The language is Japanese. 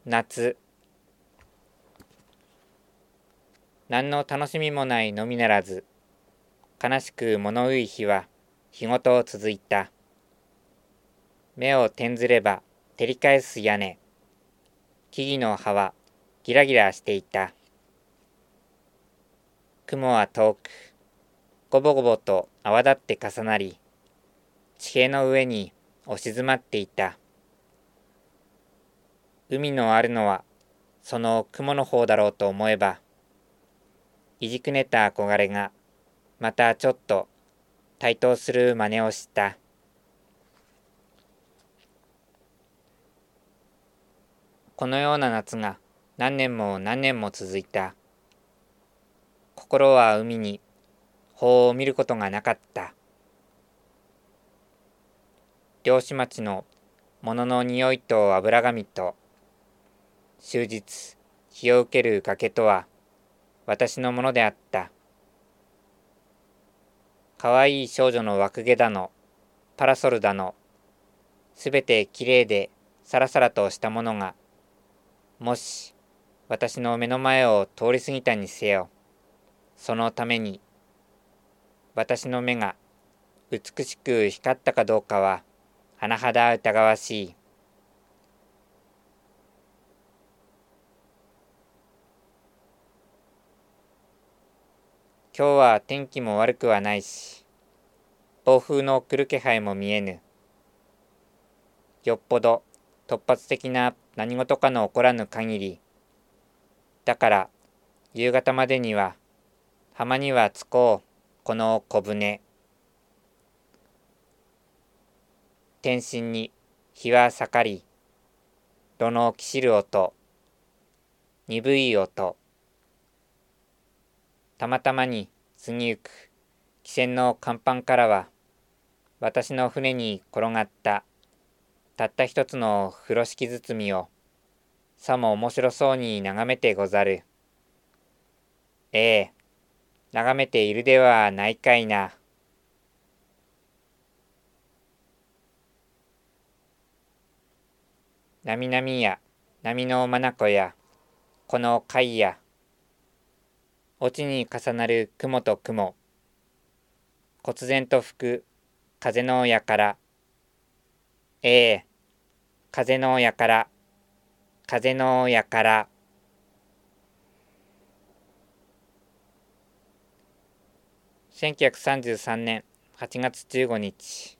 夏。何の楽しみもないのみならず、悲しく物憂い日は日ごと続いた。目を転ずれば照り返す屋根。木々の葉はギラギラしていた。雲は遠く、ごぼごぼと泡立って重なり、地平の上に押し詰まっていた。海のあるのはその雲の方だろうと思えば、いじくねた憧れがまたちょっと台頭する真似をした。このような夏が何年も何年も続いた。心は海に帆を見ることがなかった。漁師町の物の匂いと油紙と終日日を受ける崖とは私のものであった。かわいい少女の枠毛だの、パラソルだの、すべてきれいでさらさらとしたものが、もし私の目の前を通り過ぎたにせよ、そのために私の目が美しく光ったかどうかは甚だ疑わしい。今日は天気も悪くはないし、暴風の来る気配も見えぬ。よっぽど突発的な何事かの起こらぬ限り、だから夕方までには浜には着こう、この小舟。天心に日は盛り、炉のきしる音、鈍い音、たまたまに過ぎゆく汽船の甲板からは、私の船に転がったたった一つの風呂敷包みをさも面白そうに眺めてござる。ええ、眺めているではないかいな。なみなみや波の眼やこの貝や落ちに重なる雲と雲、忽然と吹く風のやから、ええ、風のやから、風のやから。1933年8月15日。